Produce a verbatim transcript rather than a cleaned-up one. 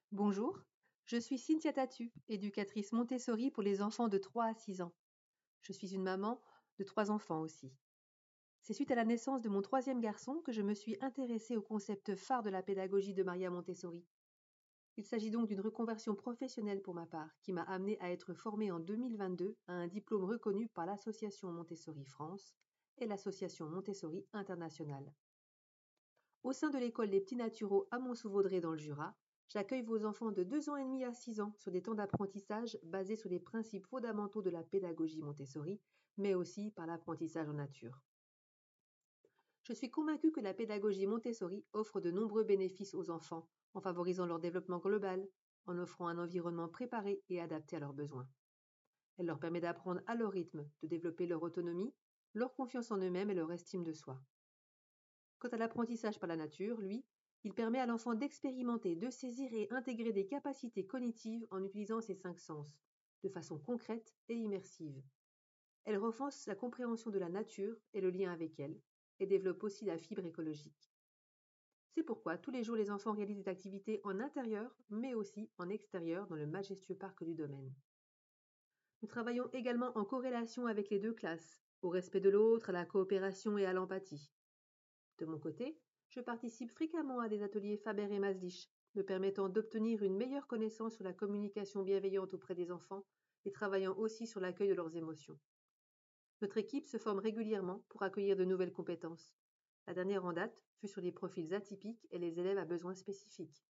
Bonjour, je suis Cynthia Tatu, éducatrice Montessori pour les enfants de trois à six ans. Je suis une maman de trois enfants aussi. C'est suite à la naissance de mon troisième garçon que je me suis intéressée au concept phare de la pédagogie de Maria Montessori. Il s'agit donc d'une reconversion professionnelle pour ma part, qui m'a amenée à être formée en deux mille vingt-deux à un diplôme reconnu par l'Association Montessori France et l'Association Montessori Internationale. Au sein de l'école des Petits Naturaux à Mont-sous-Vaudrey dans le Jura, j'accueille vos enfants de deux ans et demi à six ans sur des temps d'apprentissage basés sur les principes fondamentaux de la pédagogie Montessori, mais aussi par l'apprentissage en nature. Je suis convaincue que la pédagogie Montessori offre de nombreux bénéfices aux enfants, en favorisant leur développement global, en offrant un environnement préparé et adapté à leurs besoins. Elle leur permet d'apprendre à leur rythme, de développer leur autonomie, leur confiance en eux-mêmes et leur estime de soi. Quant à l'apprentissage par la nature, lui, il permet à l'enfant d'expérimenter, de saisir et intégrer des capacités cognitives en utilisant ses cinq sens, de façon concrète et immersive. Elle renforce la compréhension de la nature et le lien avec elle, et développe aussi la fibre écologique. C'est pourquoi tous les jours les enfants réalisent des activités en intérieur, mais aussi en extérieur dans le majestueux parc du domaine. Nous travaillons également en corrélation avec les deux classes, au respect de l'autre, à la coopération et à l'empathie. De mon côté, je participe fréquemment à des ateliers Faber et Maslich, me permettant d'obtenir une meilleure connaissance sur la communication bienveillante auprès des enfants et travaillant aussi sur l'accueil de leurs émotions. Notre équipe se forme régulièrement pour accueillir de nouvelles compétences. La dernière en date fut sur les profils atypiques et les élèves à besoins spécifiques.